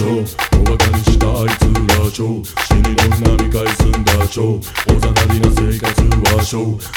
小バカにしたあいつら超死にの波返すんだ超おざなりな生活は超